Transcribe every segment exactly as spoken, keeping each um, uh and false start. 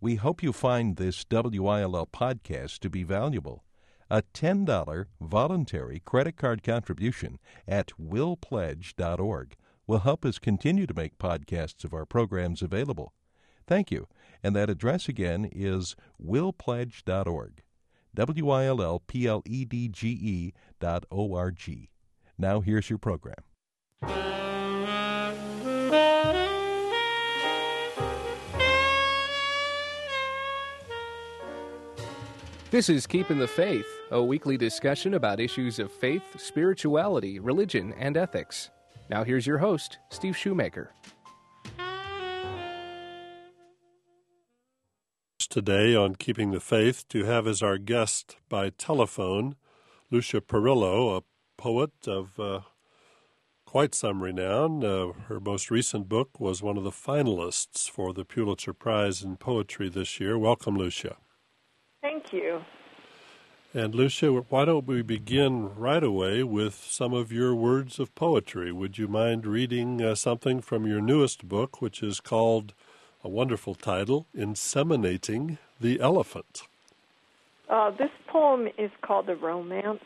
We hope you find this W I L L podcast to be valuable. A ten dollars voluntary credit card contribution at will pledge dot org will help us continue to make podcasts of our programs available. Thank you. And that address again is will pledge dot org. W I L L P L E D G E dot O R G. Now here's your program. This is Keeping the Faith, a weekly discussion about issues of faith, spirituality, religion, and ethics. Now here's your host, Steve Shoemaker. Today on Keeping the Faith to have as our guest by telephone Lucia Parrillo, a poet of uh, quite some renown. Uh, her most recent book was one of the finalists for the Pulitzer Prize in Poetry this year. Welcome, Lucia. Thank you. And Lucia, why don't we begin right away with some of your words of poetry? Would you mind reading uh, something from your newest book, which is called, a wonderful title, Inseminating the Elephant? Uh, this poem is called A Romance.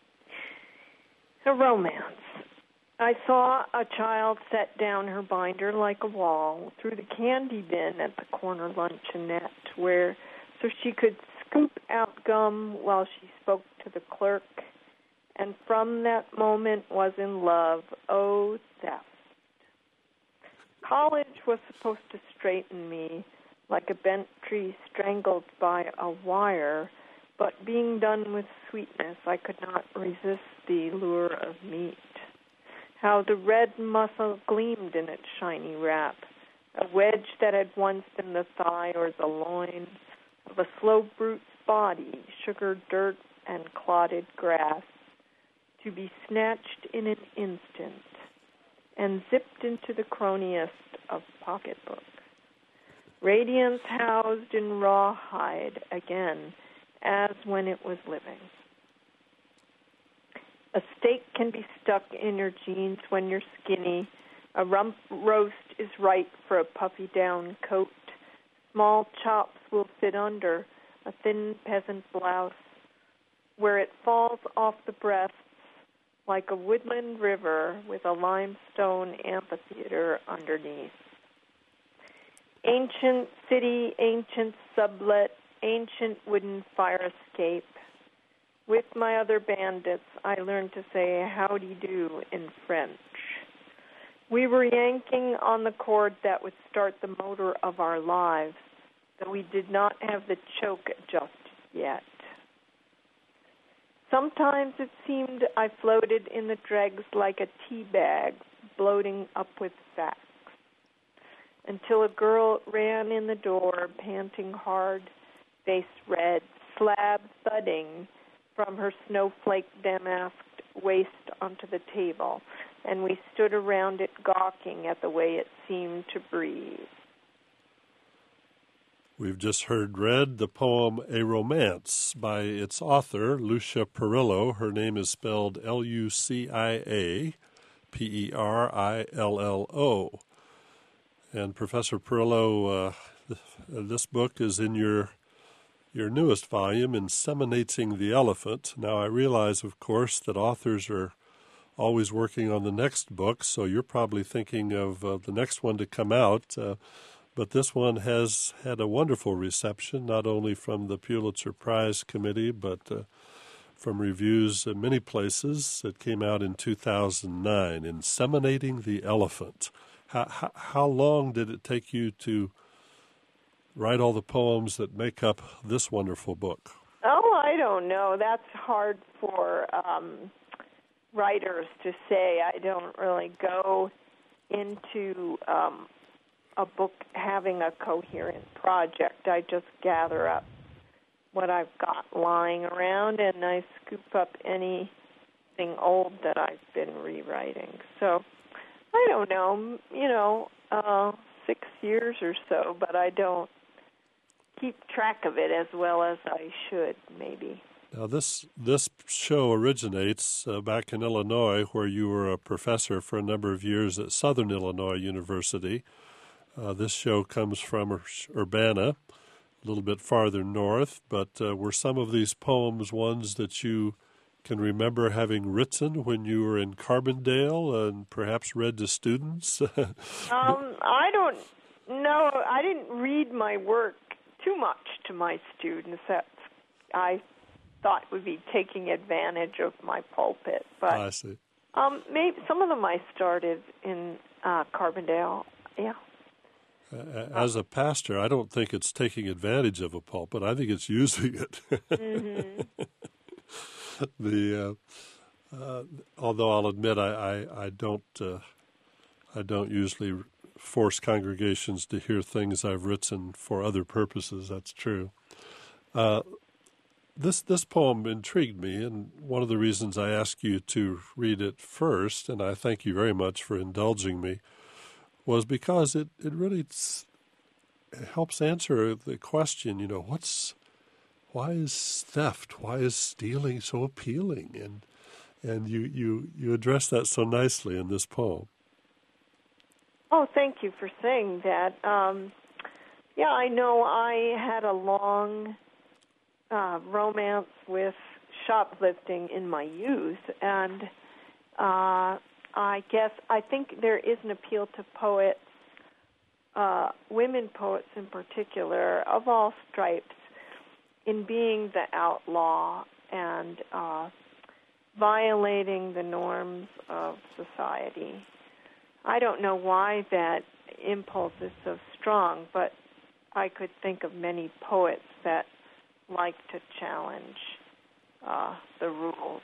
A romance. I saw a child set down her binder like a wall through the candy bin at the corner luncheonette, where so she could scoop out gum while she spoke to the clerk, and from that moment was in love, oh theft. College was supposed to straighten me like a bent tree strangled by a wire, but being done with sweetness, I could not resist the lure of meat. How the red muscle gleamed in its shiny wrap, a wedge that had once been the thigh or the loin of a slow brute's body, sugar, dirt, and clotted grass, to be snatched in an instant and zipped into the croniest of pocketbooks. Radiance housed in rawhide again, as when it was living. A steak can be stuck in your jeans when you're skinny. A rump roast is right for a puffy down coat. Small chops will fit under a thin peasant blouse, where it falls off the breasts like a woodland river with a limestone amphitheater underneath. Ancient city, ancient sublet, ancient wooden fire escape. With my other bandits, I learned to say howdy do in French. We were yanking on the cord that would start the motor of our lives, though we did not have the choke just yet. Sometimes it seemed I floated in the dregs like a tea bag, bloating up with facts, until a girl ran in the door, panting hard, face red, slab thudding from her snowflake damasked waist onto the table, and we stood around it gawking at the way it seemed to breathe. We've just heard read the poem A Romance by its author, Lucia Parrillo. Her name is spelled L U C I A P E R I L L O. And Professor Parrillo, uh, this book is in your your newest volume, Inseminating the Elephant. Now, I realize, of course, that authors are always working on the next book, so you're probably thinking of uh, the next one to come out. Uh, But this one has had a wonderful reception, not only from the Pulitzer Prize Committee, but uh, from reviews in many places. It came out in two thousand nine, Inseminating the Elephant. How, how, how long did it take you to write all the poems that make up this wonderful book? Oh, I don't know. That's hard for um, writers to say. I don't really go into Um, a book having a coherent project. I just gather up what I've got lying around, and I scoop up anything old that I've been rewriting. So I don't know, you know, uh, six years or so, but I don't keep track of it as well as I should, maybe. Now, this this show originates uh, back in Illinois, where you were a professor for a number of years at Southern Illinois University. Uh, this show comes from Ur- Urbana, a little bit farther north. But uh, were some of these poems ones that you can remember having written when you were in Carbondale and perhaps read to students? um, I don't know. I didn't read my work too much to my students. That's, I thought would be taking advantage of my pulpit. But I see. Um, maybe some of them I started in uh, Carbondale. Yeah. As a pastor, I don't think it's taking advantage of a pulpit. I think it's using it. Mm-hmm. the uh, uh, although I'll admit I I, I don't uh, I don't usually force congregations to hear things I've written for other purposes. That's true. Uh, this this poem intrigued me, and one of the reasons I asked you to read it first, and I thank you very much for indulging me, was because it it really it helps answer the question. You know, what's why is theft, why is stealing so appealing? And and you, you, you address that so nicely in this poem. Oh, thank you for saying that. Um, yeah, I know I had a long uh, romance with shoplifting in my youth, and uh, I guess I think there is an appeal to poets, uh, women poets in particular, of all stripes, in being the outlaw and uh, violating the norms of society. I don't know why that impulse is so strong, but I could think of many poets that like to challenge uh, the rules.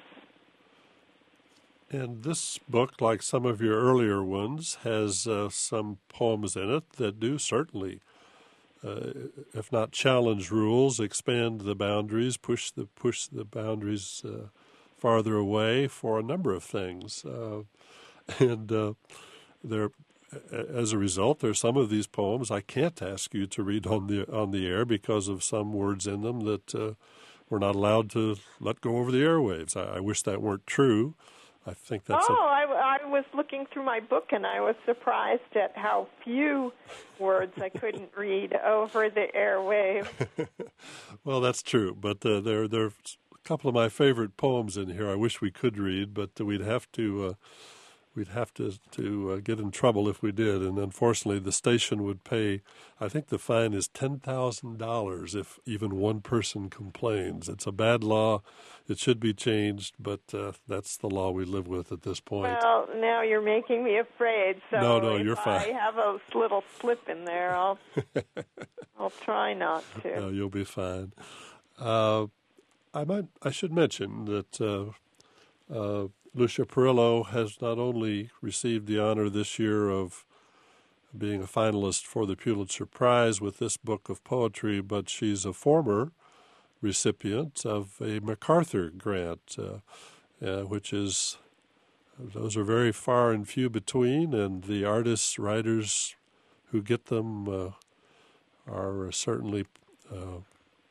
And this book, like some of your earlier ones, has uh, some poems in it that do certainly Uh, if not challenge rules, expand the boundaries, push the push the boundaries uh, farther away for a number of things, uh, and uh, there, as a result, there are some of these poems I can't ask you to read on the on the air because of some words in them that uh, we're not allowed to let go over the airwaves. I, I wish that weren't true. I think that's. Oh, a, I, I was looking through my book, and I was surprised at how few words I couldn't read over the airwaves. Well, that's true, but uh, there, there are a couple of my favorite poems in here. I wish we could read, but we'd have to, uh, we'd have to to uh, get in trouble if we did, and unfortunately, the station would pay. I think the fine is ten thousand dollars if even one person complains. It's a bad law. It should be changed, but uh, that's the law we live with at this point. Well, now you're making me afraid. So no, no, if you're fine. I have a little slip in there, I'll I'll try not to. No, you'll be fine. Uh, I might. I should mention that uh, uh, Lucia Perillo has not only received the honor this year of being a finalist for the Pulitzer Prize with this book of poetry, but she's a former recipient of a MacArthur grant, uh, uh, which is, those are very far and few between, and the artists, writers who get them uh, are certainly, uh,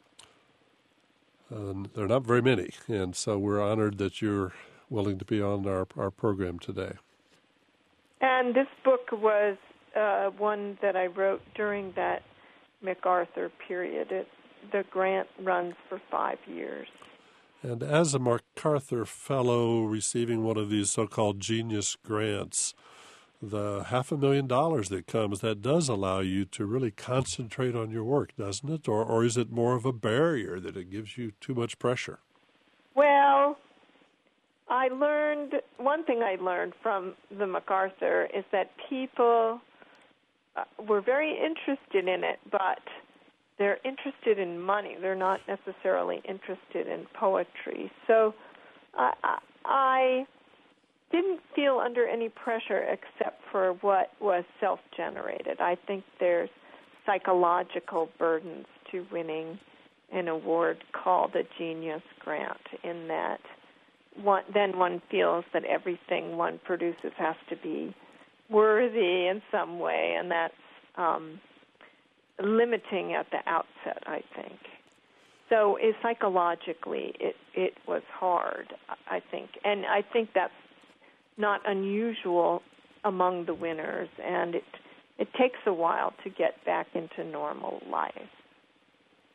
uh, they're not very many, and so we're honored that you're willing to be on our, our program today. And this book was uh, one that I wrote during that MacArthur period. It, the grant runs for five years. And as a MacArthur Fellow receiving one of these so-called genius grants, the half a million dollars that comes, that does allow you to really concentrate on your work, doesn't it? Or, or is it more of a barrier that it gives you too much pressure? Well, I learned, one thing I learned from the MacArthur is that people uh, were very interested in it, but they're interested in money. They're not necessarily interested in poetry. So I, I, I didn't feel under any pressure except for what was self-generated. I think there's psychological burdens to winning an award called a Genius Grant, in that one, then one feels that everything one produces has to be worthy in some way, and that's um, limiting at the outset, I think. So it, psychologically, it, it was hard, I think. And I think that's not unusual among the winners, and it it takes a while to get back into normal life.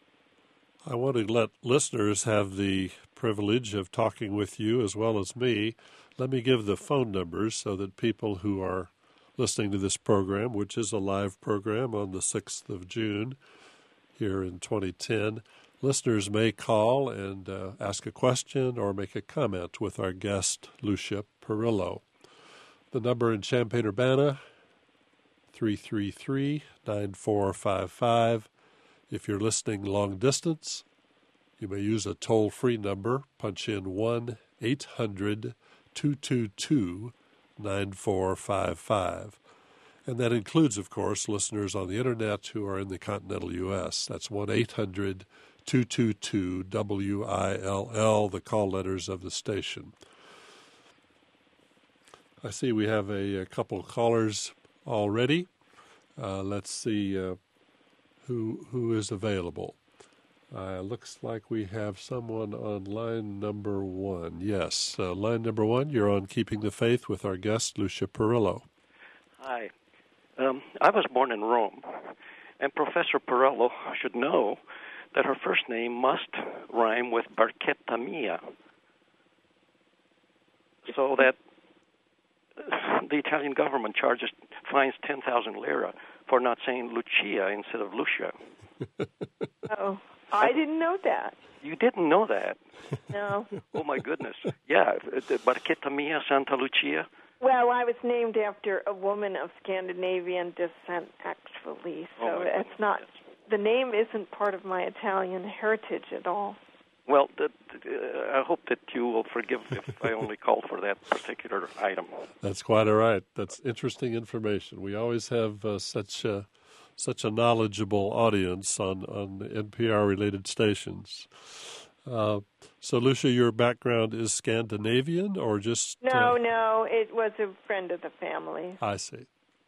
I want to let listeners have the privilege of talking with you as well as me. Let me give the phone numbers so that people who are listening to this program, which is a live program on the sixth of June here in twenty ten, listeners may call and uh, ask a question or make a comment with our guest, Lucia Perillo. The number in Champaign-Urbana, three three three, nine four five five. If you're listening long distance, you may use a toll-free number. Punch in one eight hundred two two two nine four five five. And that includes, of course, listeners on the Internet who are in the continental U S. That's one eight hundred two two two W I L L, the call letters of the station. I see we have a, a couple callers already. Uh, let's see uh, who who is available. Uh, looks like we have someone on line number one. Yes, uh, line number one, you're on Keeping the Faith with our guest, Lucia Perillo. Hi. Um, I was born in Rome, and Professor Perillo should know that her first name must rhyme with Barchetta Mia, so that the Italian government charges fines ten thousand lira for not saying Lucia instead of Lucia. Oh, I didn't know that. You didn't know that? No. Oh, my goodness. Yeah, Barchetta Mia, Santa Lucia. Well, I was named after a woman of Scandinavian descent, actually, so Oh, my it's goodness, not, yes. the name isn't part of my Italian heritage at all. Well, the, the, uh, I hope that you will forgive if I only called for that particular item. That's quite all right. That's interesting information. We always have uh, such a, such a knowledgeable audience on, on N P R-related stations. Uh, so, Lucia, your background is Scandinavian or just... No, uh, no, it was a friend of the family. I see.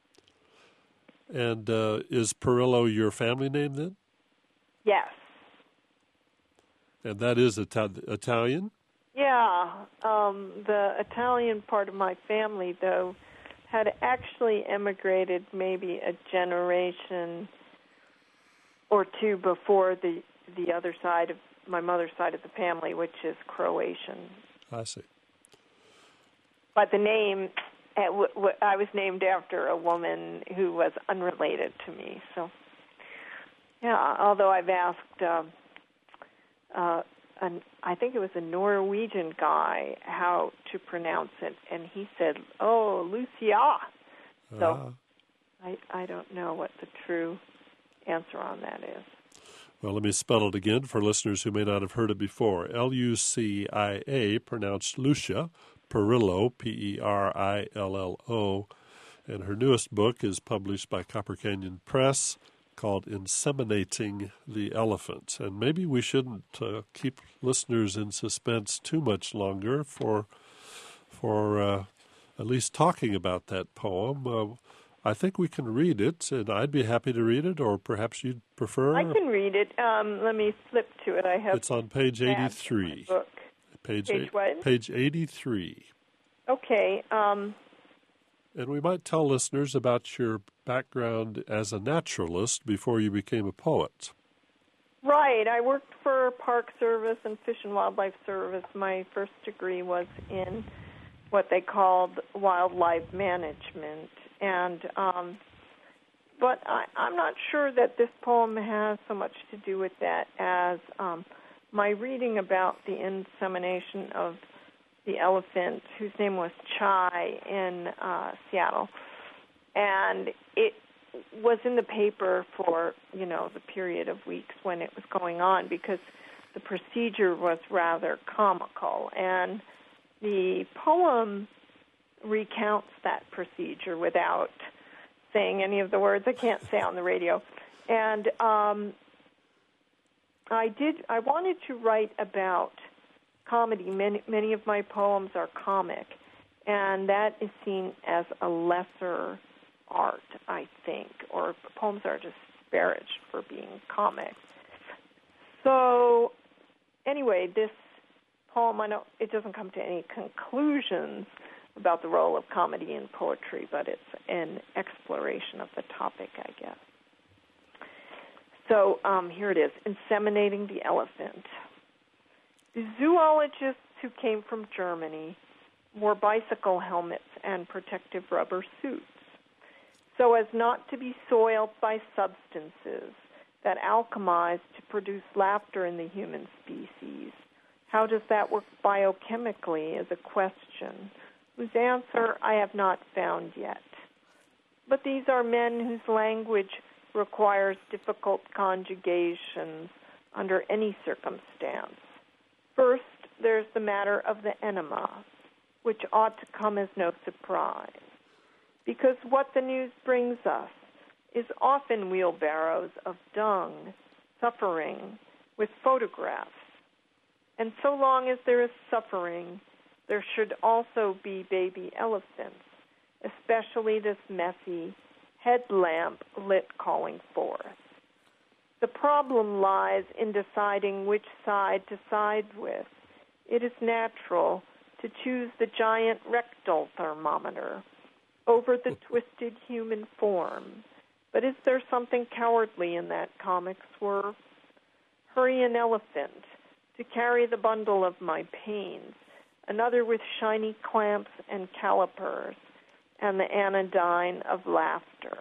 And uh, is Perillo your family name then? Yes. And that is Ita- Italian? Yeah, um, the Italian part of my family, though, had actually emigrated maybe a generation or two before the the other side of my mother's side of the family, which is Croatian. I see. But the name, uh, w- w- I was named after a woman who was unrelated to me. So, yeah, although I've asked... Um, uh, An, I think it was a Norwegian guy how to pronounce it, and he said, "Oh, Lucia." So Ah. I I don't know what the true answer on that is. Well, let me spell it again for listeners who may not have heard it before. L U C I A, pronounced Lucia, Perillo, P E R I L L O, and her newest book is published by Copper Canyon Press, called Inseminating the Elephant. And maybe we shouldn't uh, keep listeners in suspense too much longer for for uh, at least talking about that poem. Uh, I think we can read it, and I'd be happy to read it, or perhaps you'd prefer... I can read it. Um, let me flip to it. I have. It's on page eighty-three. Book. Page, Page eight, what? Page eighty-three. Okay. Um, And we might tell listeners about your background as a naturalist before you became a poet. right. I worked for Park Service and Fish and Wildlife Service. My first degree was in what they called wildlife management, and um, but I, I'm not sure that this poem has so much to do with that as um, my reading about the insemination of the elephant, whose name was Chai, in uh, Seattle, and it was in the paper for, you know, the period of weeks when it was going on, because the procedure was rather comical, and the poem recounts that procedure without saying any of the words I can't say on the radio. And um, I did. I wanted to write about comedy. Many, many of my poems are comic, and that is seen as a lesser art, I think, or poems are disparaged for being comic. So, anyway, this poem, I know it doesn't come to any conclusions about the role of comedy in poetry, but it's an exploration of the topic, I guess. So um, here it is, Inseminating the Elephant. The zoologists who came from Germany wore bicycle helmets and protective rubber suits so as not to be soiled by substances that alchemize to produce laughter in the human species. How does that work biochemically is a question whose answer I have not found yet. But these are men whose language requires difficult conjugations under any circumstance. First, there's the matter of the enema, which ought to come as no surprise, because what the news brings us is often wheelbarrows of dung, suffering, with photographs. And so long as there is suffering, there should also be baby elephants, especially this messy headlamp lit calling forth. The problem lies in deciding which side to side with. It is natural to choose the giant rectal thermometer over the twisted human form. But is there something cowardly in that comic swerve? Hurry an elephant to carry the bundle of my pains, another with shiny clamps and calipers, and the anodyne of laughter.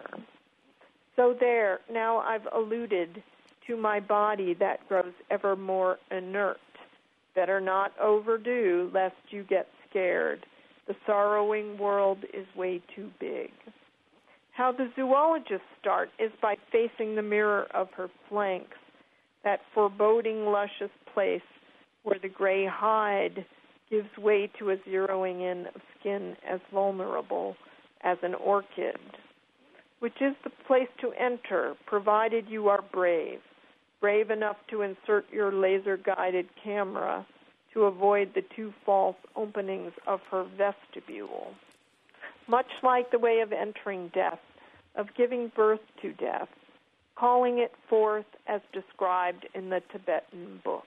So there, now I've alluded to my body that grows ever more inert. Better not overdo, lest you get scared. The sorrowing world is way too big. How the zoologists start is by facing the mirror of her flanks, that foreboding, luscious place where the gray hide gives way to a zeroing in of skin as vulnerable as an orchid, which is the place to enter, provided you are brave, brave enough to insert your laser-guided camera to avoid the two false openings of her vestibule. Much like the way of entering death, of giving birth to death, calling it forth as described in the Tibetan book.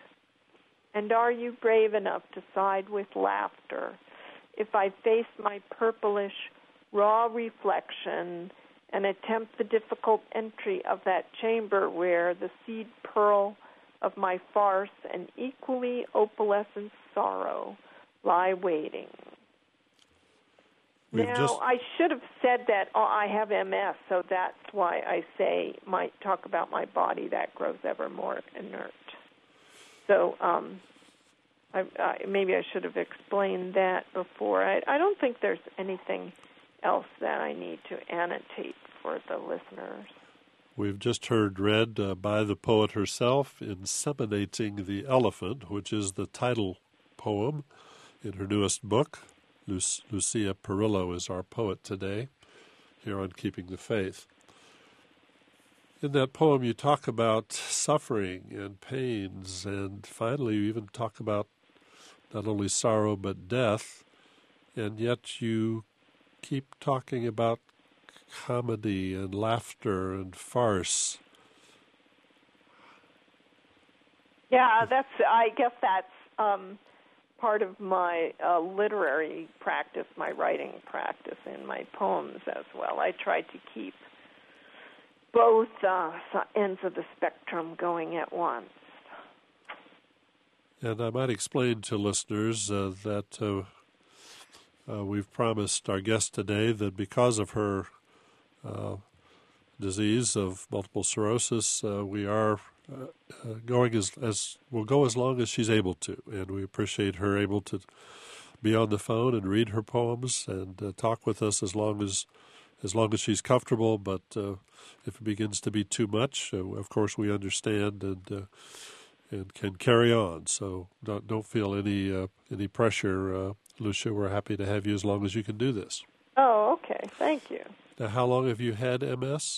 And are you brave enough to side with laughter if I face my purplish, raw reflection and attempt the difficult entry of that chamber where the seed pearl of my farce and equally opalescent sorrow lie waiting? We've now, just... I should have said that oh, I have M S, so that's why I say, might talk about my body that grows ever more inert. So um, I, I, maybe I should have explained that before. I, I don't think there's anything else that I need to annotate for the listeners. We've just heard read uh, by the poet herself, Inseminating the Elephant, which is the title poem in her newest book. Lu- Lucia Perillo is our poet today, here on Keeping the Faith. In that poem, you talk about suffering and pains, and finally you even talk about not only sorrow but death, and yet you keep talking about comedy and laughter and farce. Yeah, that's. I guess that's um, part of my uh, literary practice, my writing practice in my poems as well. I try to keep both uh, ends of the spectrum going at once. And I might explain to listeners uh, that uh, uh, we've promised our guest today that because of her uh, disease of multiple sclerosis, uh, we are uh, uh, going as, as we'll go as long as she's able to, and we appreciate her able to be on the phone and read her poems and uh, talk with us as long as as long as she's comfortable. But uh, if it begins to be too much, uh, of course we understand and uh, and can carry on. So don't don't feel any uh, any pressure, uh, Lucia. We're happy to have you as long as you can do this. Oh, okay. Thank you. Now, how long have you had M S?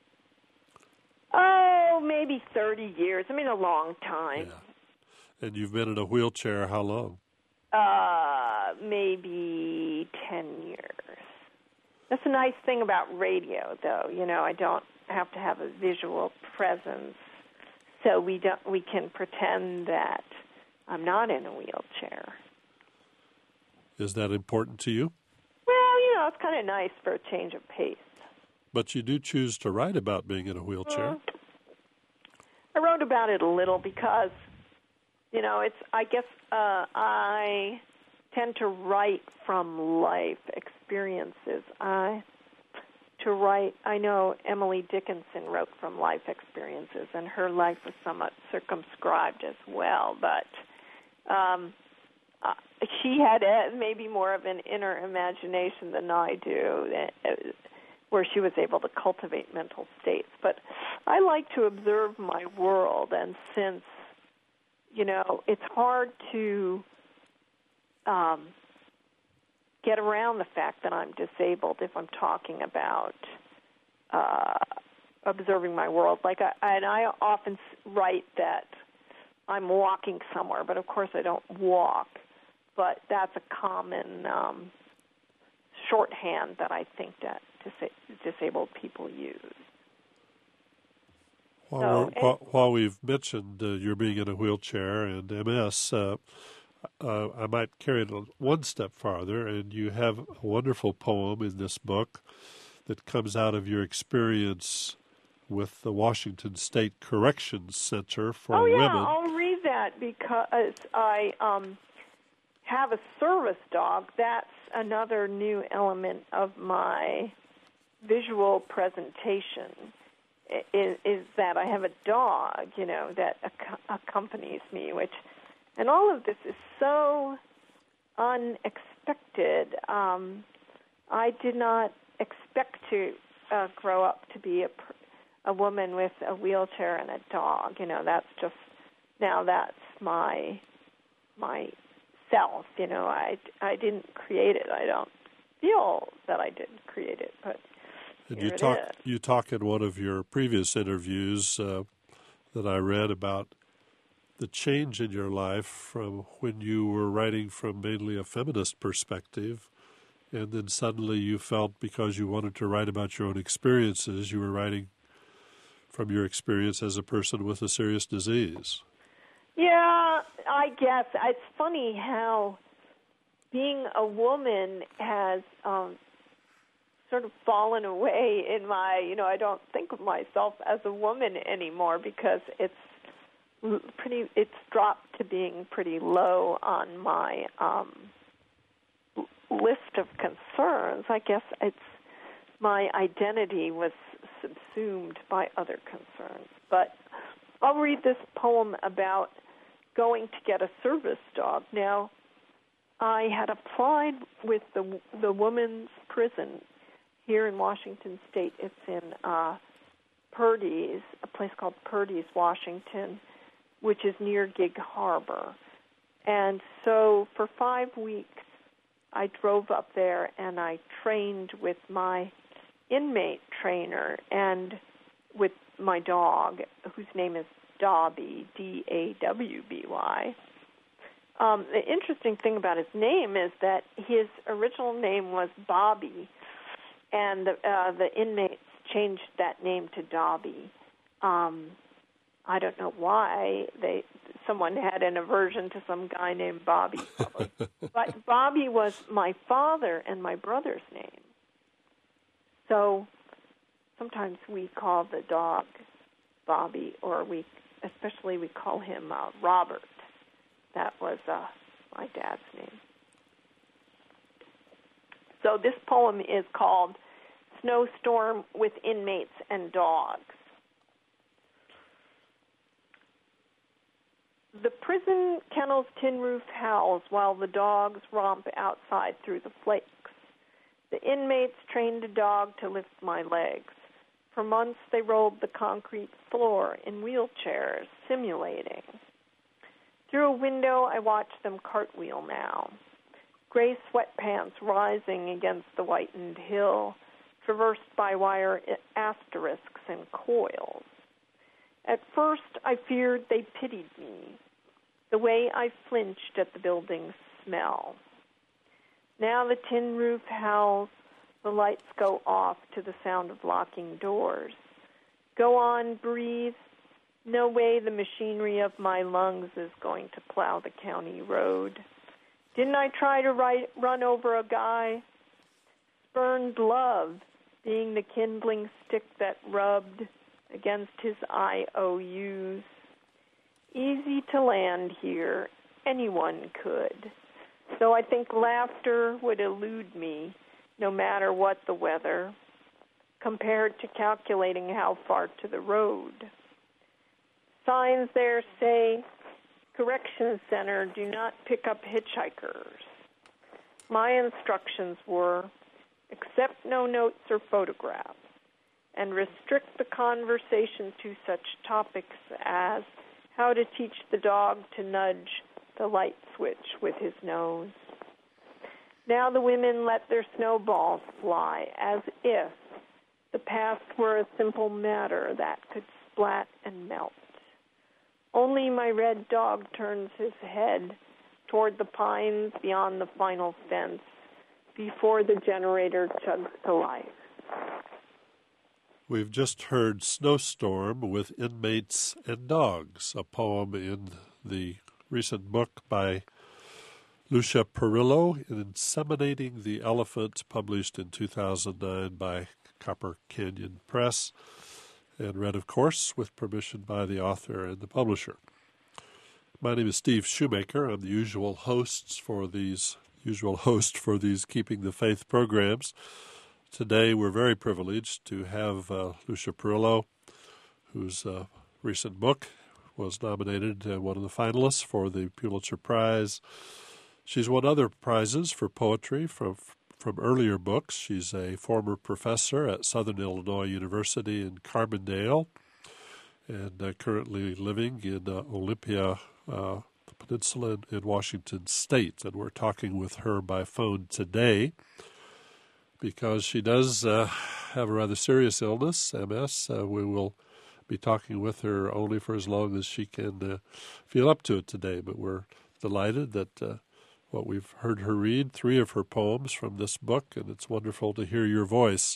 Oh, maybe thirty years. I mean, a long time. Yeah. And you've been in a wheelchair how long? Uh, maybe ten years. That's a nice thing about radio, though. You know, I don't have to have a visual presence, so we don't. We can pretend that I'm not in a wheelchair. Is that important to you? Well, you know, it's kind of nice for a change of pace. But you do choose to write about being in a wheelchair. Mm. I wrote about it a little because, you know, it's, I guess uh, I tend to write from life experiences. I, to write, I know Emily Dickinson wrote from life experiences, and her life was somewhat circumscribed as well, but um, uh, she had a, maybe more of an inner imagination than I do, uh, where she was able to cultivate mental states. But I like to observe my world, and since, you know, it's hard to um, get around the fact that I'm disabled if I'm talking about uh, observing my world. Like, I, and I often write that I'm walking somewhere, but of course I don't walk. But that's a common um, shorthand that I think that dis- disabled people use. While, So, we're, while, while we've mentioned uh, you're being in a wheelchair and M S, uh, uh, I might carry it one step farther, and you have a wonderful poem in this book that comes out of your experience with the Washington State Corrections Center for oh, yeah, Women. I'll read that because I um, have a service dog. That's another new element of my visual presentation, is, is that I have a dog, you know, that ac- accompanies me, which, and all of this is so unexpected. Um, I did not expect to uh, grow up to be a, a woman with a wheelchair and a dog. You know, that's just, now that's my my self. You know, I, I didn't create it. I don't feel that I didn't create it, but and here you it talk is. you talk in one of your previous interviews uh, that I read about the change in your life from when you were writing from mainly a feminist perspective, and then suddenly you felt because you wanted to write about your own experiences, you were writing from your experience as a person with a serious disease. Yeah, I guess. It's funny how being a woman has um, sort of fallen away in my, you know, I don't think of myself as a woman anymore because it's pretty, it's dropped to being pretty low on my um, list of concerns. I guess it's, my identity was subsumed by other concerns. But I'll read this poem about going to get a service dog. Now, I had applied with the the women's prison here in Washington State. It's in uh, Purdy's, a place called Purdy's, Washington, which is near Gig Harbor. And so for five weeks, I drove up there and I trained with my inmate trainer and with my dog, whose name is Dobby, D A W B Y. Um, the interesting thing about his name is that his original name was Bobby, and the, uh, the inmates changed that name to Dobby. Um, I don't know why. They someone had an aversion to some guy named Bobby, probably. But Bobby was my father and my brother's name. So sometimes we call the dog Bobby, or we, especially we call him uh, Robert. That was uh, my dad's name. So this poem is called Snowstorm with Inmates and Dogs. The prison kennel's tin roof howls while the dogs romp outside through the flakes. The inmates trained a dog to lift my legs. For months they rolled the concrete floor in wheelchairs, simulating. Through a window I watched them cartwheel now. Gray sweatpants rising against the whitened hill, traversed by wire asterisks and coils. At first I feared they pitied me, the way I flinched at the building's smell. Now the tin roof howls, the lights go off to the sound of locking doors. Go on, breathe. No way the machinery of my lungs is going to plow the county road. Didn't I try to write, run over a guy? Spurned love, being the kindling stick that rubbed against his I O Us. Easy to land here, anyone could. So I think laughter would elude me, no matter what the weather, compared to calculating how far to the road. Signs there say, Correction Center, do not pick up hitchhikers. My instructions were, accept no notes or photographs, and restrict the conversation to such topics as how to teach the dog to nudge the light switch with his nose. Now the women let their snowballs fly as if the past were a simple matter that could splat and melt. Only my red dog turns his head toward the pines beyond the final fence before the generator chugs to life. We've just heard Snowstorm with Inmates and Dogs, a poem in the recent book by Lucia Perillo, Inseminating the Elephant, published in two thousand nine by Copper Canyon Press, and read, of course, with permission by the author and the publisher. My name is Steve Shoemaker. I'm the usual hosts for these usual host for these Keeping the Faith programs. Today, we're very privileged to have uh, Lucia Perillo, whose uh, recent book was nominated uh, one of the finalists for the Pulitzer Prize. She's won other prizes for poetry from from earlier books. She's a former professor at Southern Illinois University in Carbondale, and uh, currently living in uh, Olympia, uh, the peninsula in, in Washington State. And we're talking with her by phone today because she does uh, have a rather serious illness, M S. Uh, we will be talking with her only for as long as she can uh, feel up to it today, but we're delighted that uh, what we've heard her read, three of her poems from this book, and it's wonderful to hear your voice.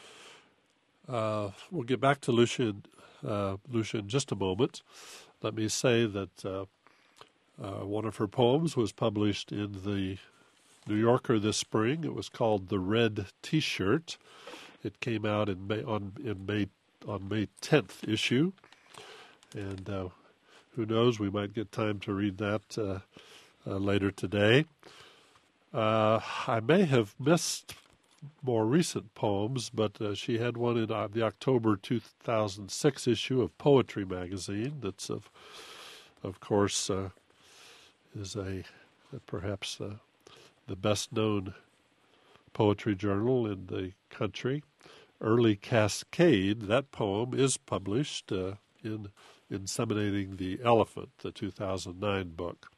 Uh, we'll get back to Lucia, uh, Lucia in just a moment. Let me say that uh, uh, one of her poems was published in the New Yorker this spring. It was called The Red T-Shirt. It came out in May on in May on May tenth issue, and uh, who knows, we might get time to read that uh, uh, later today. Uh, I may have missed more recent poems, but uh, she had one in uh, the October two thousand six issue of Poetry magazine. That's of, of course, uh, is a uh, perhaps uh, the best-known poetry journal in the country. Early Cascade, that poem is published uh, in Inseminating the Elephant, the two thousand nine book.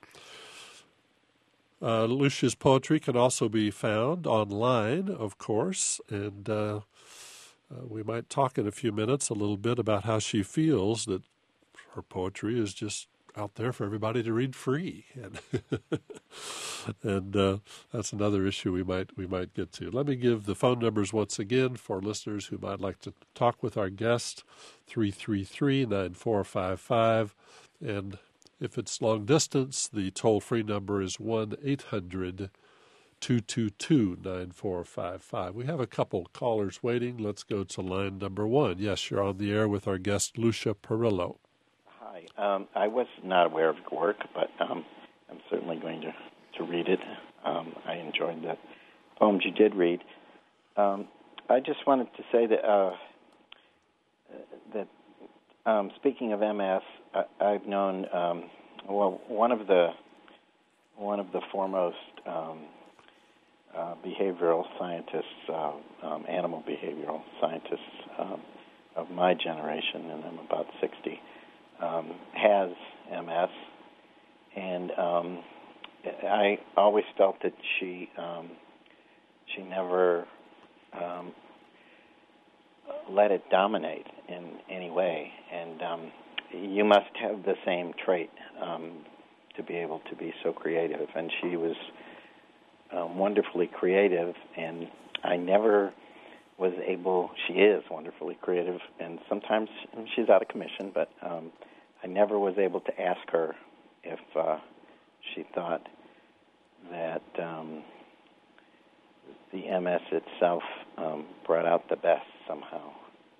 Uh, Lucia's poetry can also be found online, of course, and uh, uh, we might talk in a few minutes a little bit about how she feels that her poetry is just out there for everybody to read free, and and uh, that's another issue we might we might get to. Let me give the phone numbers once again for listeners who might like to talk with our guest: three three three, nine four five five, and if it's long distance, the toll-free number is one eight hundred, two two two, nine four five five. We have a couple callers waiting. Let's go to line number one. Yes, you're on the air with our guest, Lucia Perillo. Hi. Um, I was not aware of your work, but um, I'm certainly going to, to read it. Um, I enjoyed the poems you did read. Um, I just wanted to say that, uh, that um, speaking of M S, I, I've known um, well one of the one of the foremost um, uh, behavioral scientists, uh, um, animal behavioral scientists um, of my generation, and I'm about sixty. Um, has M S, and um, I always felt that she um, she never um, let it dominate in any way, and um, you must have the same trait um, to be able to be so creative, and she was um, wonderfully creative, and I never was able, she is wonderfully creative, and sometimes she's out of commission, but um, I never was able to ask her if uh, she thought that um, the M S itself um, brought out the best somehow.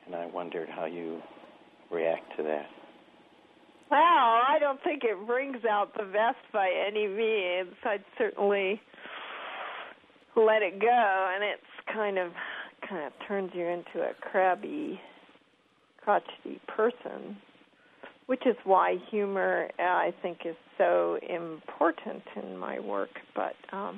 and I wondered how you react to that. Well, I don't think it brings out the best by any means. I'd certainly let it go, and it's kind of kind of turns you into a crabby, crotchety person, which is why humor, uh, I think, is so important in my work. But um,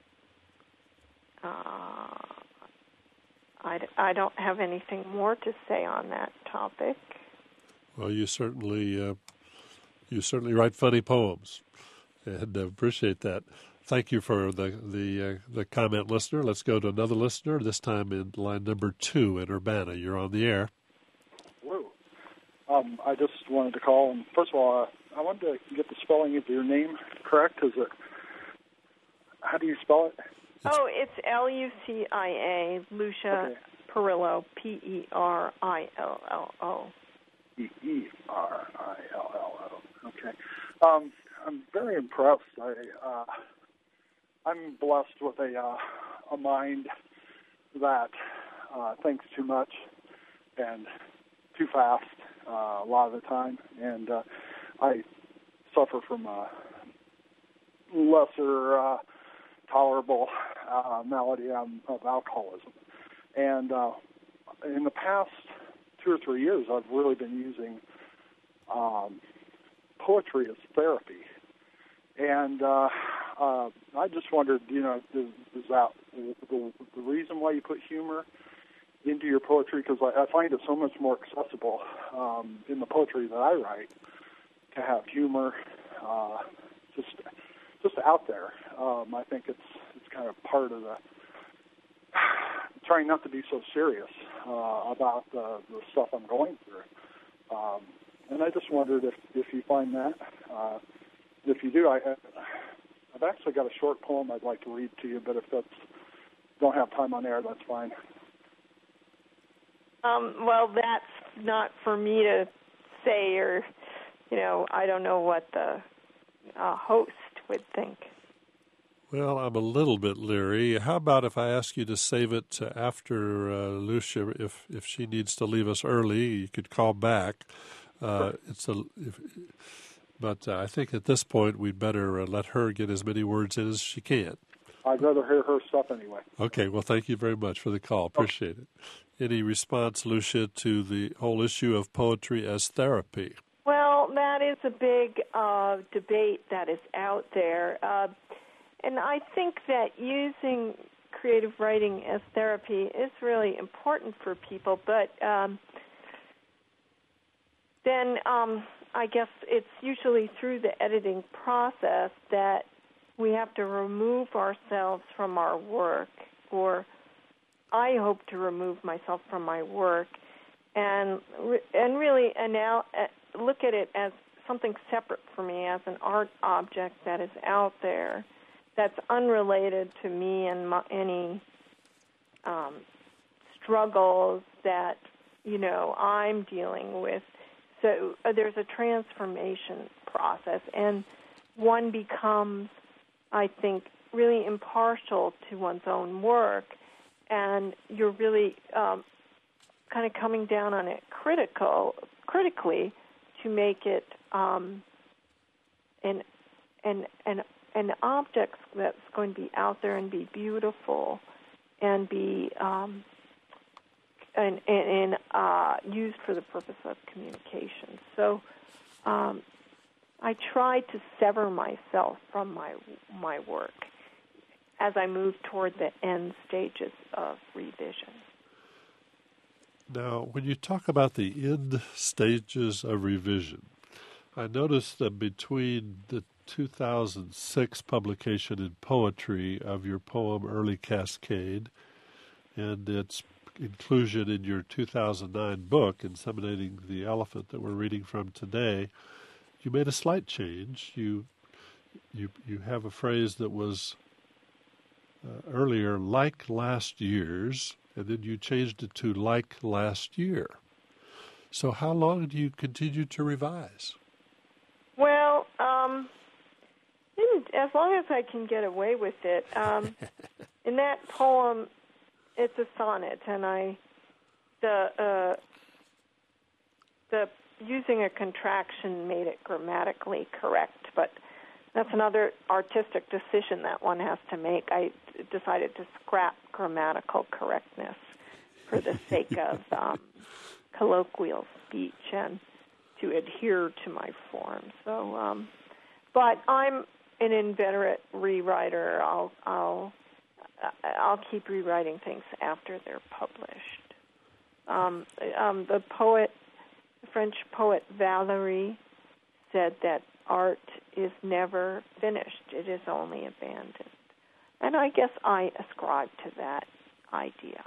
uh, I, I don't have anything more to say on that topic. Well, you certainly uh, you certainly write funny poems, and uh, appreciate that. Thank you for the the uh, the comment, listener. Let's go to another listener. This time in line number two in Urbana. You're on the air. Hello. Um, I just wanted to call, and first of all, uh, I wanted to get the spelling of your name correct. Is it? How do you spell it? It's, oh, it's L U C I A, Lucia okay. Perillo, P E R I L L O. P E R I L L O. Okay. Um, I'm very impressed. I, uh, I'm blessed with a uh, a mind that uh, thinks too much and too fast uh, a lot of the time, and uh, I suffer from a lesser uh, tolerable uh, malady um, of alcoholism. And uh, in the past two or three years, I've really been using um, poetry as therapy. And uh, uh, I just wondered, you know, is, is that the, the reason why you put humor into your poetry? Because I, I find it so much more accessible um, in the poetry that I write to have humor uh, just just out there. Um, I think it's it's kind of part of the trying not to be so serious uh, about the, the stuff I'm going through. Um, and I just wondered if, if you find that. Uh, if you do, I, I've actually got a short poem I'd like to read to you, but if that's don't have time on air, that's fine. Um, well, that's not for me to say, or, you know, I don't know what the uh, host would think. Well, I'm a little bit leery. How about if I ask you to save it to after uh, Lucia? If if she needs to leave us early, you could call back. Uh, it's a, if, but uh, I think at this point we'd better uh, let her get as many words in as she can. I'd rather hear her stuff anyway. Okay. Well, thank you very much for the call. Appreciate okay. it. Any response, Lucia, to the whole issue of poetry as therapy? Well, that is a big uh, debate that is out there. Uh, And I think that using creative writing as therapy is really important for people, but um, then um, I guess it's usually through the editing process that we have to remove ourselves from our work, or I hope to remove myself from my work, and and really anal- look at it as something separate for me, as an art object that is out there, that's unrelated to me and my, any um, struggles that, you know, I'm dealing with. So uh, there's a transformation process, and one becomes, I think, really impartial to one's own work, and you're really um, kind of coming down on it critical, critically to make it um, an an an an object that's going to be out there and be beautiful and be um, and, and, and uh, used for the purpose of communication. So um, I try to sever myself from my my work as I move toward the end stages of revision. Now, when you talk about the end stages of revision, I noticed that between the two thousand six publication in Poetry of your poem Early Cascade and its inclusion in your two thousand nine book, Inseminating the Elephant, that we're reading from today, you made a slight change. You you you have a phrase that was uh, earlier, like last year's, and then you changed it to like last year. So how long do you continue to revise? Well, um, as long as I can get away with it. Um, in that poem, it's a sonnet, and I, the uh, the using a contraction made it grammatically correct, but that's another artistic decision that one has to make. I decided to scrap grammatical correctness for the sake of um, colloquial speech and to adhere to my form. So, um, but I'm an inveterate rewriter. I'll I'll I'll keep rewriting things after they're published. Um, um, the poet, the French poet Valéry, said that art is never finished; it is only abandoned. And I guess I ascribe to that idea.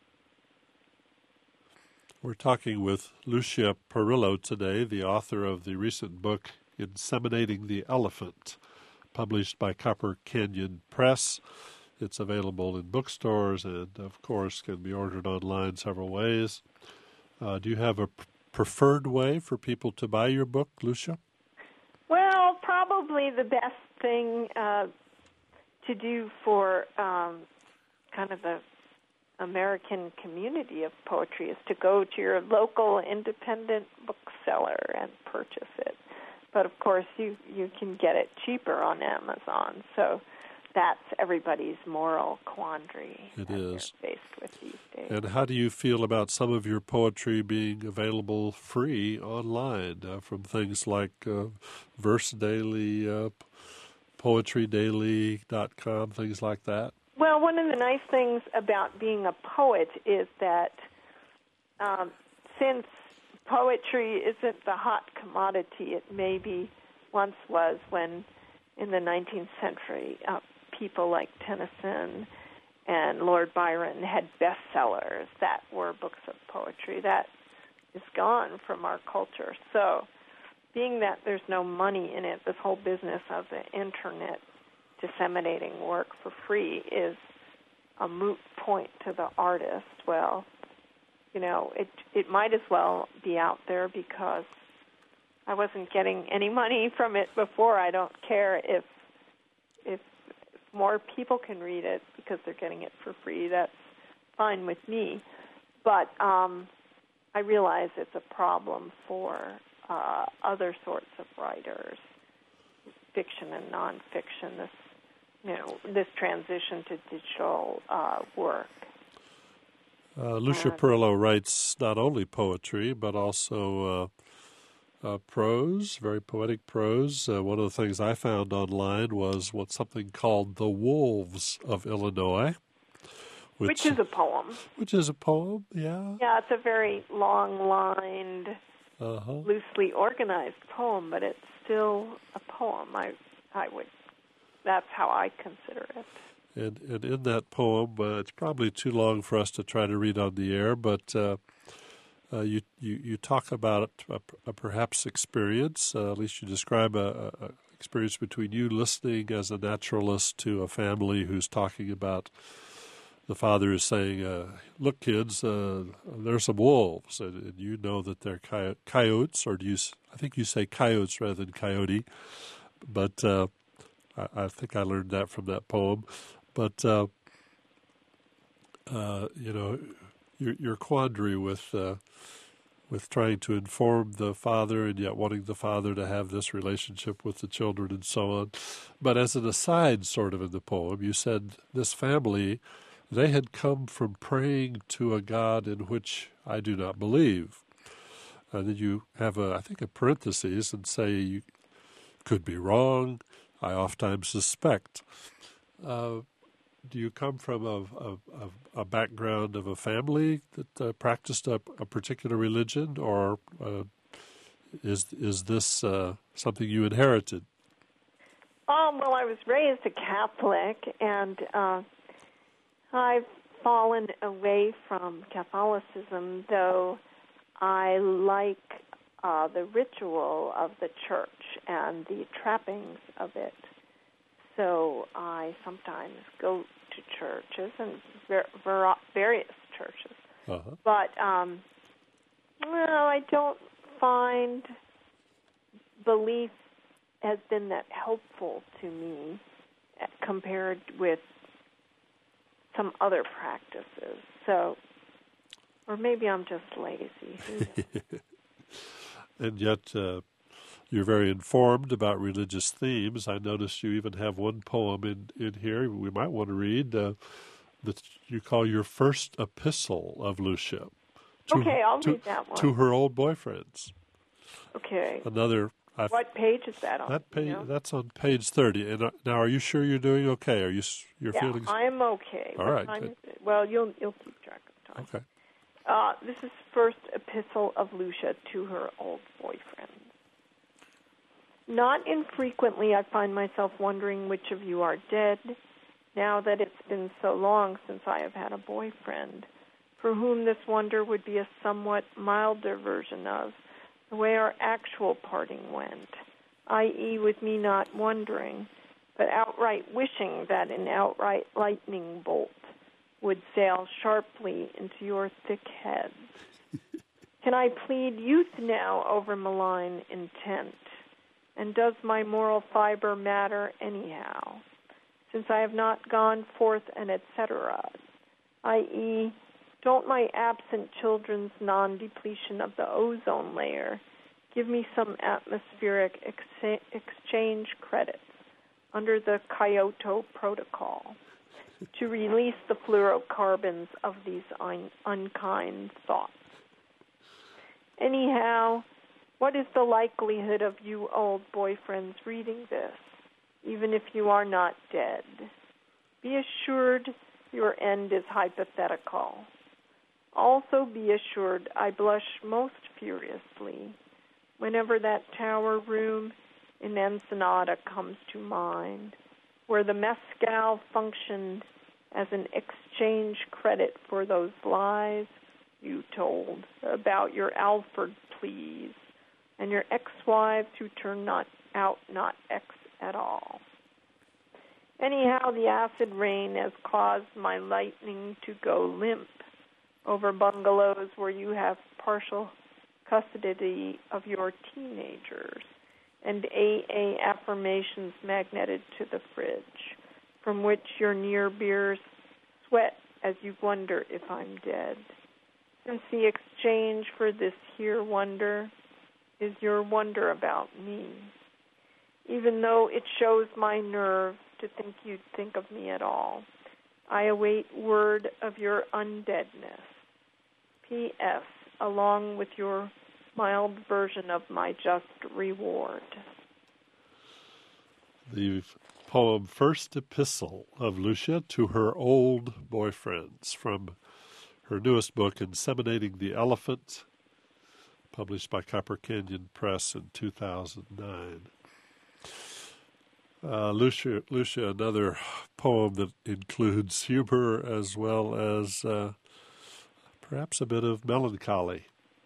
We're talking with Lucia Perillo today, the author of the recent book Inseminating the Elephant, published by Copper Canyon Press. It's available in bookstores and, of course, can be ordered online several ways. Uh, do you have a p- preferred way for people to buy your book, Lucia? Well, probably the best thing uh, to do for um, kind of the American community of poetry is to go to your local independent bookseller and purchase it. But, of course, you, you can get it cheaper on Amazon. So that's everybody's moral quandary it that is. they're faced with these days. And how do you feel about some of your poetry being available free online uh, from things like uh, Verse Daily, uh, poetry daily dot com, things like that? Well, one of the nice things about being a poet is that um, since poetry isn't the hot commodity it maybe once was when in the nineteenth century uh, people like Tennyson and Lord Byron had bestsellers that were books of poetry. That is gone from our culture. So being that there's no money in it, this whole business of the Internet disseminating work for free is a moot point to the artist. Well, you know, it it might as well be out there because I wasn't getting any money from it before. I don't care if if, if more people can read it because they're getting it for free. That's fine with me. But um, I realize it's a problem for uh, other sorts of writers, fiction and nonfiction. This you know this transition to digital uh, work. Uh, Lucia And- Perillo writes not only poetry, but also uh, uh, prose, very poetic prose. Uh, one of the things I found online was what something called The Wolves of Illinois. Which is a poem. Which is a poem, yeah. Yeah, it's a very long-lined, Uh-huh. loosely organized poem, but it's still a poem. I, I would, that's how I consider it. And, and in that poem, uh, it's probably too long for us to try to read on the air, but uh, uh, you, you you talk about a, a perhaps experience, uh, at least you describe a, a experience between you listening as a naturalist to a family who's talking about the father is saying, uh, look, kids, uh, there's some wolves, and, and you know that they're coy- coyotes, or do you, I think you say coyotes rather than coyote, but uh, I, I think I learned that from that poem. But, uh, uh, you know, your, your quandary with uh, with trying to inform the father and yet wanting the father to have this relationship with the children and so on. But as an aside sort of in the poem, you said this family, they had come from praying to a God in which I do not believe. And then you have, a, I think, a parenthesis and say you could be wrong, I oftentimes suspect. Uh, do you come from a, a, a background of a family that uh, practiced a, a particular religion, or uh, is is this uh, something you inherited? Um, well, I was raised a Catholic, and uh, I've fallen away from Catholicism, though I like uh, the ritual of the church and the trappings of it. So I sometimes go to churches and ver- ver- various churches. Uh-huh. But, um, well, I don't find belief has been that helpful to me compared with some other practices. So, or maybe I'm just lazy. Who knows? And yet uh, you're very informed about religious themes. I noticed you even have one poem in, in here we might want to read uh, that you call your first epistle of Lucia. To, okay, I'll to, read that one. To her old boyfriends. Okay. Another. I've, what page is that on? That page, you know? That's on page thirty. And uh, now, are you sure you're doing okay? Are you you're yeah, feeling? I am okay. All what right. Time good. is it? Well, you'll you'll keep track of time. Okay. Uh, this is first epistle of Lucia to her old boyfriend. Not infrequently, I find myself wondering which of you are dead, now that it's been so long since I have had a boyfriend, for whom this wonder would be a somewhat milder version of the way our actual parting went, that is with me not wondering, but outright wishing that an outright lightning bolt would sail sharply into your thick head. Can I plead youth now over malign intent? And does my moral fiber matter anyhow, since I have not gone forth and et cetera, that is, don't my absent children's non-depletion of the ozone layer give me some atmospheric ex- exchange credits under the Kyoto Protocol to release the fluorocarbons of these un- unkind thoughts? Anyhow, what is the likelihood of you old boyfriends reading this, even if you are not dead? Be assured your end is hypothetical. Also be assured I blush most furiously whenever that tower room in Ensenada comes to mind, where the mescal functioned as an exchange credit for those lies you told about your Alfred pleas and your ex-wives who turned not out not ex at all. Anyhow, the acid rain has caused my lightning to go limp over bungalows where you have partial custody of your teenagers and A A affirmations magneted to the fridge, from which your near beers sweat as you wonder if I'm dead. Since the exchange for this here wonder is your wonder about me, even though it shows my nerve to think you'd think of me at all. I await word of your undeadness. P S Along with your mild version of my just reward. The poem First Epistle of Lucia to Her Old Boyfriends, from her newest book, Inseminating the Elephant, published by Copper Canyon Press in two thousand nine. Uh, Lucia, Lucia, another poem that includes humor as well as uh, perhaps a bit of melancholy.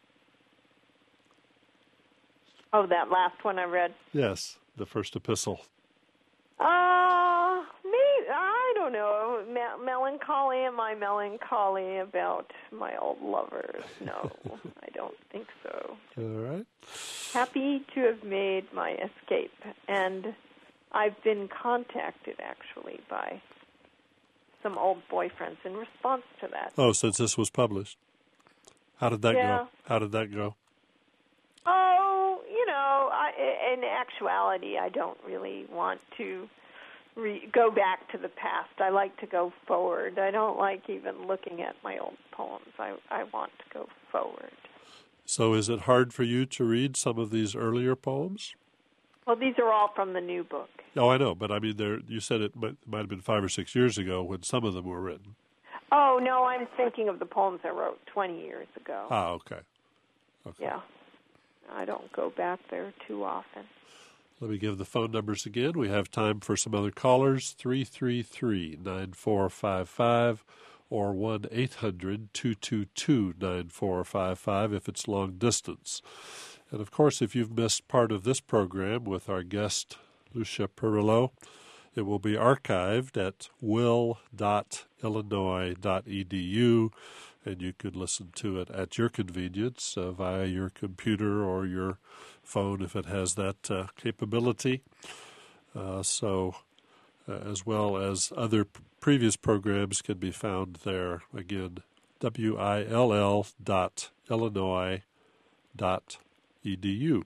Oh, that last one I read? Yes, the first epistle. Uh, maybe, I don't know. Me- melancholy, am I melancholy about my old lovers? No, I don't think so. All right. Happy to have made my escape, and I've been contacted, actually, by some old boyfriends in response to that. Oh, since this was published. How did that yeah. go? How did that go? Oh, you know, I, in actuality, I don't really want to re- go back to the past. I like to go forward. I don't like even looking at my old poems. I, I want to go forward. So is it hard for you to read some of these earlier poems? Well, these are all from the new book. Oh, I know, but I mean, there. You said it might, might have been five or six years ago when some of them were written. Oh, no, I'm thinking of the poems I wrote twenty years ago. Ah, okay. Okay. Yeah. I don't go back there too often. Let me give the phone numbers again. We have time for some other callers, three three three, nine four five five or one eight hundred, two two two, nine four five five if it's long distance. And, of course, if you've missed part of this program with our guest, Lucia Perillo, it will be archived at will dot illinois dot e d u, and you could listen to it at your convenience uh, via your computer or your phone if it has that uh, capability. Uh, so, uh, as well as other p- previous programs can be found there. Again, will dot illinois dot e d u.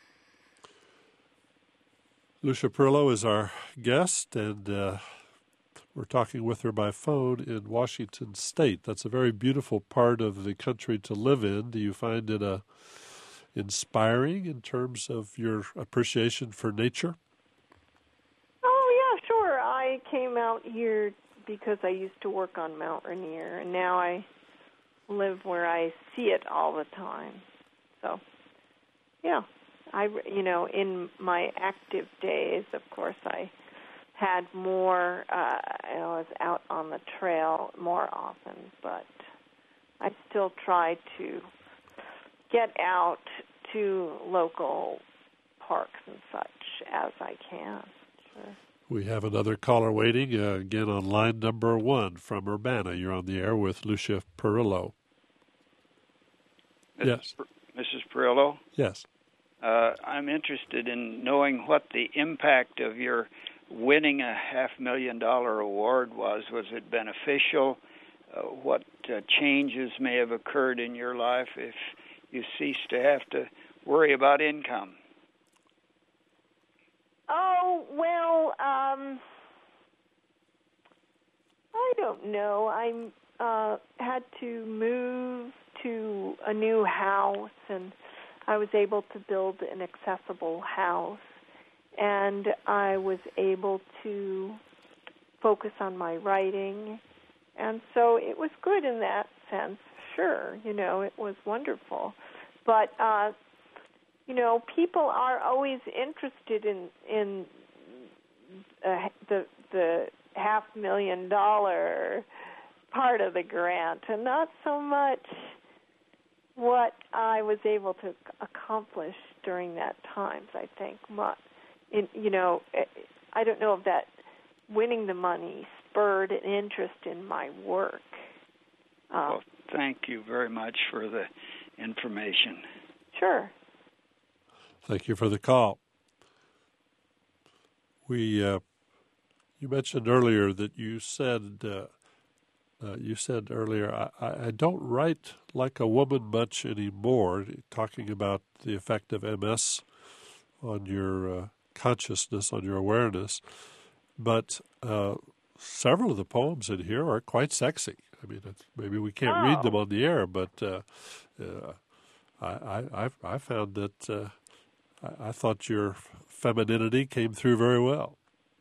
Lucia Perillo is our guest, and uh, we're talking with her by phone in Washington State. That's a very beautiful part of the country to live in. Do you find it uh, inspiring in terms of your appreciation for nature? Oh, yeah, sure. I came out here because I used to work on Mount Rainier, and now I live where I see it all the time. So, yeah, I, you know, in my active days, of course, I had more, uh, I was out on the trail more often, but I still try to get out to local parks and such as I can. Sure. We have another caller waiting, uh, again on line number one from Urbana. You're on the air with Lucia Perillo. Missus Yes. Per- Missus Perillo? Yes. Uh, I'm interested in knowing what the impact of your winning a half million dollar award was. Was it beneficial? Uh, what uh, changes may have occurred in your life if you ceased to have to worry about income? Oh, well, um, I don't know. I uh, had to move to a new house, and I was able to build an accessible house, and I was able to focus on my writing, and so it was good in that sense. Sure, you know, it was wonderful, but uh, you know, people are always interested in in uh, the the half million dollar part of the grant, and not so much what I was able to accomplish during that time. I think, in you know, I don't know if that winning the money spurred an interest in my work. Um, well, thank you very much for the information. Sure. Thank you for the call. We, uh, you mentioned earlier that you said, uh, uh, you said earlier, I, I don't write like a woman much anymore, talking about the effect of M S on your uh, consciousness, on your awareness. But uh, several of the poems in here are quite sexy. I mean, it's, maybe we can't oh. read them on the air, but uh, uh, I, I, I found that uh, I, I thought your femininity came through very well.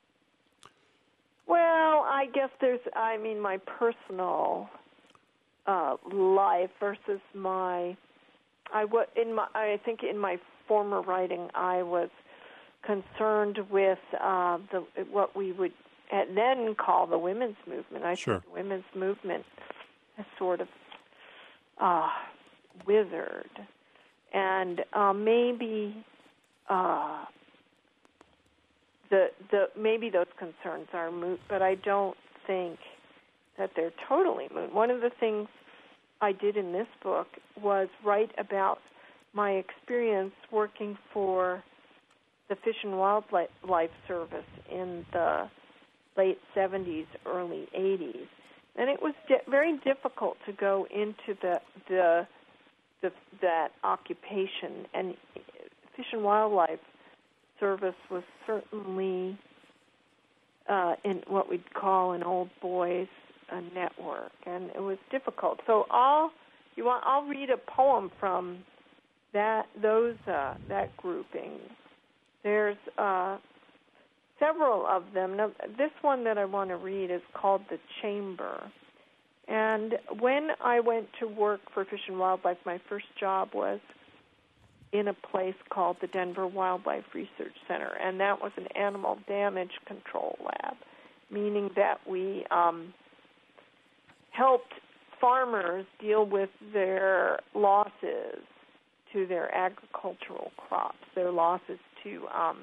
Well, I guess there's, I mean, my personal uh, life versus my, I w- in my, I think in my former writing, I was concerned with uh, the what we would then call the women's movement. I sure. think the women's movement has sort of uh, withered, and uh, maybe uh, the the maybe those concerns are moot, but I don't think that they're totally moot. One of the things I did in this book was write about my experience working for the Fish and Wildlife Service in the late seventies, early eighties, and it was di- very difficult to go into the, the the that occupation. And Fish and Wildlife Service was certainly uh, in what we'd call an old boys uh, network, and it was difficult. So I'll you want I'll read a poem from that those uh, that grouping. There's uh, several of them. Now, this one that I want to read is called The Chamber. And when I went to work for Fish and Wildlife, my first job was in a place called the Denver Wildlife Research Center, and that was an animal damage control lab, meaning that we um, helped farmers deal with their losses to their agricultural crops, their losses to um,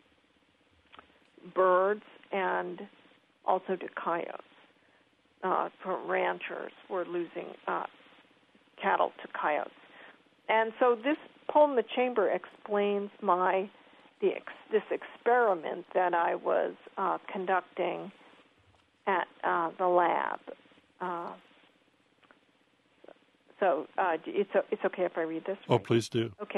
birds and also to coyotes. Uh, ranchers were losing uh, cattle to coyotes. And so this poem, The Chamber, explains my the ex, this experiment that I was uh, conducting at uh, the lab. Uh, so uh, it's it's okay if I read this? Oh, right? please do. Okay.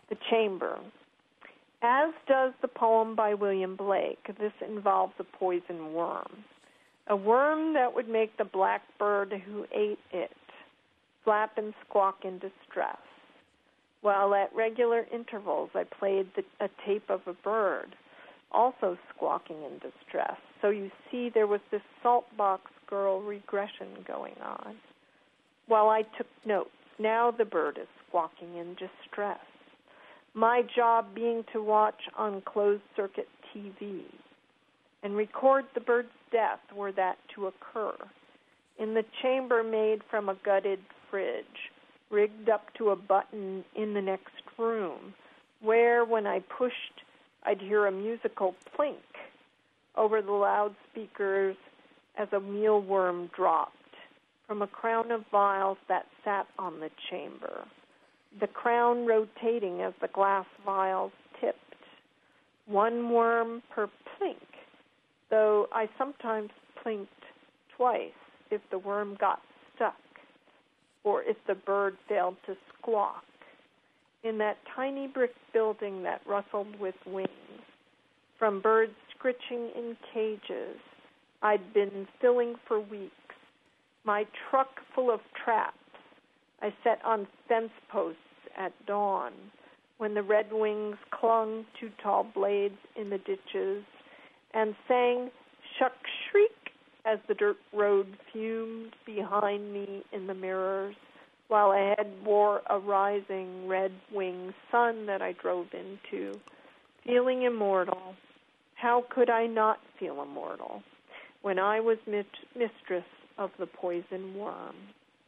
The Chamber. As does the poem by William Blake, this involves a poison worm, a worm that would make the blackbird who ate it flap and squawk in distress, while at regular intervals I played the, a tape of a bird, also squawking in distress. So you see there was this saltbox girl regression going on. While I took notes, now the bird is squawking in distress. My job being to watch on closed-circuit T V and record the bird's death were that to occur. In the chamber made from a gutted fridge, rigged up to a button in the next room, where, when I pushed, I'd hear a musical plink over the loudspeakers as a mealworm dropped from a crown of vials that sat on the chamber, the crown rotating as the glass vials tipped, one worm per plink, though I sometimes plinked twice if the worm got stuck or if the bird failed to squawk. In that tiny brick building that rustled with wings, from birds scritching in cages, I'd been filling for weeks, my truck full of traps I set on fence posts at dawn when the red wings clung to tall blades in the ditches and sang shuck shriek as the dirt road fumed behind me in the mirrors, while ahead wore a rising red-winged sun that I drove into, feeling immortal. How could I not feel immortal when I was mit- mistress of the poison worm?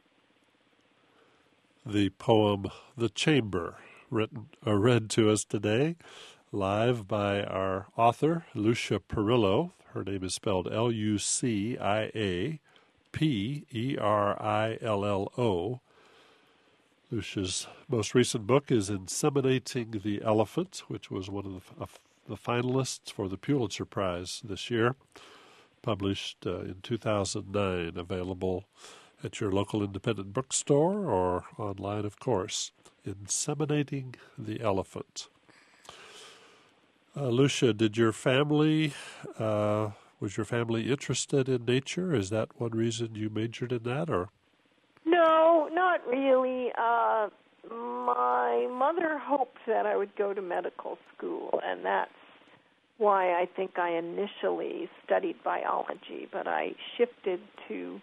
The poem The Chamber, written uh, read to us today, live by our author, Lucia Perillo. Her name is spelled L U C I A P E R I L L O. Lucia's most recent book is Inseminating the Elephant, which was one of the, of the finalists for the Pulitzer Prize this year, published uh, in two thousand nine, available at your local independent bookstore or online, of course. Inseminating the Elephant. Uh, Lucia, did your family, uh, was your family interested in nature? Is that one reason you majored in that, or? No, not really. Uh, my mother hoped that I would go to medical school, and that's why I think I initially studied biology, but I shifted to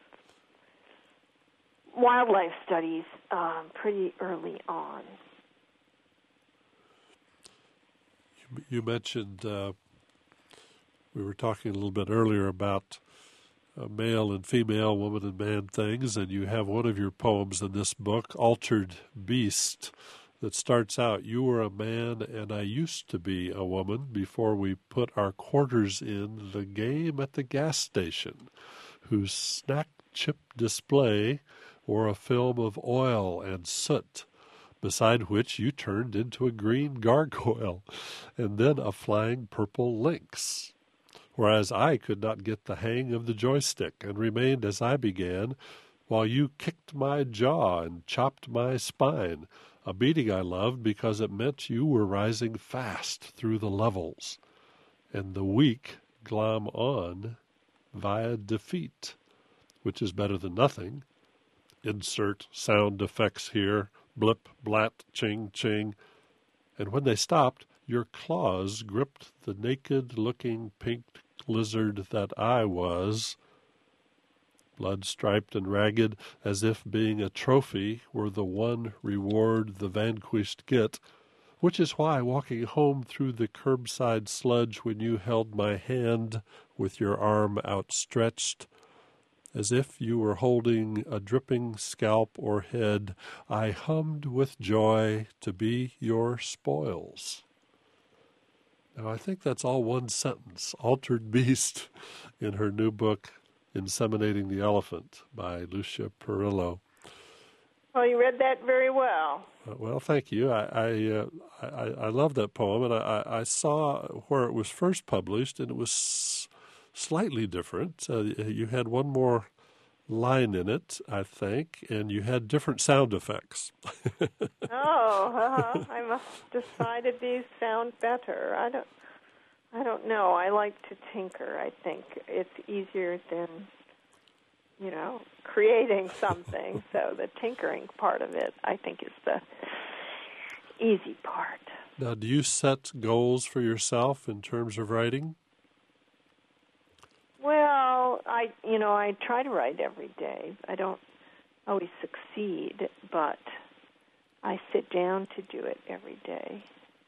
wildlife studies um, pretty early on. You, you mentioned, uh, we were talking a little bit earlier about uh, male and female, woman and man things, and you have one of your poems in this book, Altered Beast, that starts out, you were a man and I used to be a woman before we put our quarters in the game at the gas station, whose snack chip display wore a film of oil and soot, beside which you turned into a green gargoyle and then a flying purple lynx. Whereas I could not get the hang of the joystick and remained as I began, while you kicked my jaw and chopped my spine, a beating I loved because it meant you were rising fast through the levels, and the weak glom on via defeat, which is better than nothing. Insert sound effects here, blip, blat, ching, ching. And when they stopped, your claws gripped the naked-looking pink lizard that I was, blood-striped and ragged, as if being a trophy were the one reward the vanquished get, which is why, walking home through the curbside sludge when you held my hand with your arm outstretched, as if you were holding a dripping scalp or head, I hummed with joy to be your spoils. Now, I think that's all one sentence, Altered Beast, in her new book, Inseminating the Elephant, by Lucia Perillo. Well, you read that very well. Uh, well, thank you. I I, uh, I I love that poem, and I, I saw where it was first published, and it was slightly different. Uh, you had one more line in it, I think, and you had different sound effects. Oh, uh, I must have decided these sound better. I don't, I don't know. I like to tinker. I think it's easier than, you know, creating something. So the tinkering part of it, I think, is the easy part. Now, do you set goals for yourself in terms of writing? Well, I, you know, I try to write every day. I don't always succeed, but I sit down to do it every day.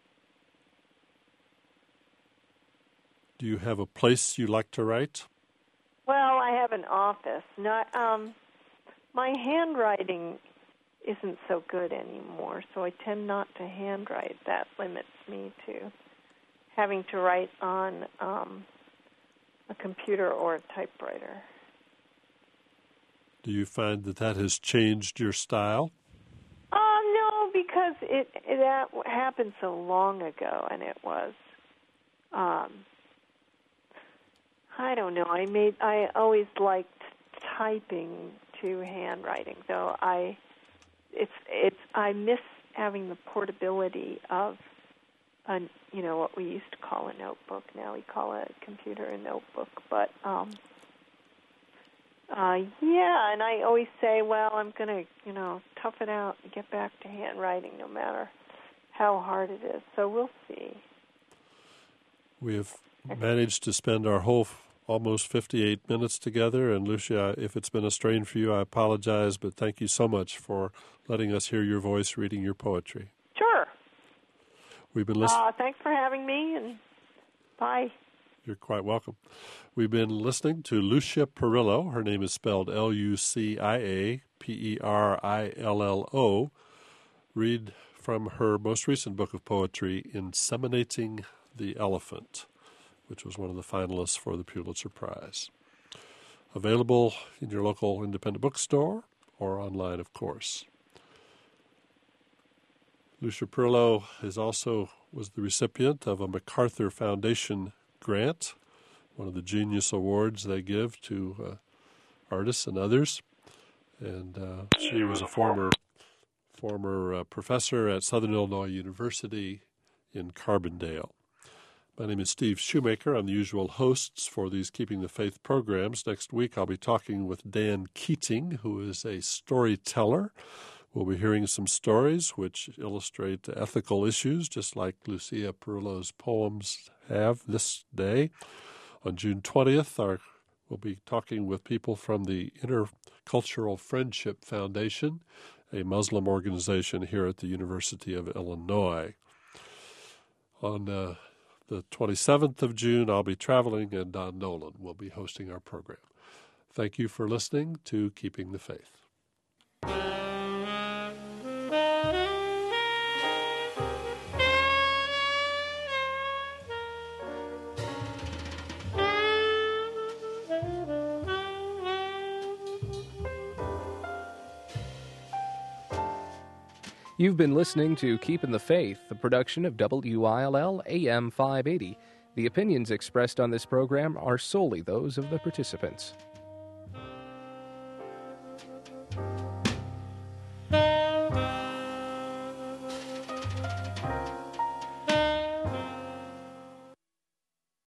Do you have a place you like to write? Well, I have an office. Not, um, my handwriting isn't so good anymore, so I tend not to handwrite. That limits me to having to write on um, a computer or a typewriter. Do you find that that has changed your style? Um, no, because it, it that happened so long ago, and it was, um, I don't know. I made I always liked typing to handwriting, though. I it's it's I miss having the portability of a, you know, what we used to call a notebook. Now we call a computer a notebook, but um, uh, yeah. And I always say, well, I'm going to, you know, tough it out and get back to handwriting, no matter how hard it is. So we'll see. We have managed to spend our whole f- almost fifty-eight minutes together. And Lucia, if it's been a strain for you, I apologize, but thank you so much for letting us hear your voice reading your poetry. Sure. We've been listening. Uh, thanks for having me, and bye. You're quite welcome. We've been listening to Lucia Perillo. Her name is spelled L U C I A P E R I L L O. Read from her most recent book of poetry, Inseminating the Elephant, which was one of the finalists for the Pulitzer Prize. Available in your local independent bookstore or online, of course. Lucia Perillo is also was the recipient of a MacArthur Foundation grant, one of the Genius Awards they give to uh, artists and others. And uh, she was a former former uh, professor at Southern Illinois University in Carbondale. My name is Steve Shoemaker. I'm the usual hosts for these Keeping the Faith programs. Next week I'll be talking with Dan Keating, who is a storyteller. We'll be hearing some stories which illustrate ethical issues, just like Lucia Perillo's poems have this day. On June twentieth, our, we'll be talking with people from the Intercultural Friendship Foundation, a Muslim organization here at the University of Illinois. On uh, the twenty-seventh of June, I'll be traveling, and Don Nolan will be hosting our program. Thank you for listening to Keeping the Faith. You've been listening to Keeping the Faith, a production of W I L L A M five eighty. The opinions expressed on this program are solely those of the participants.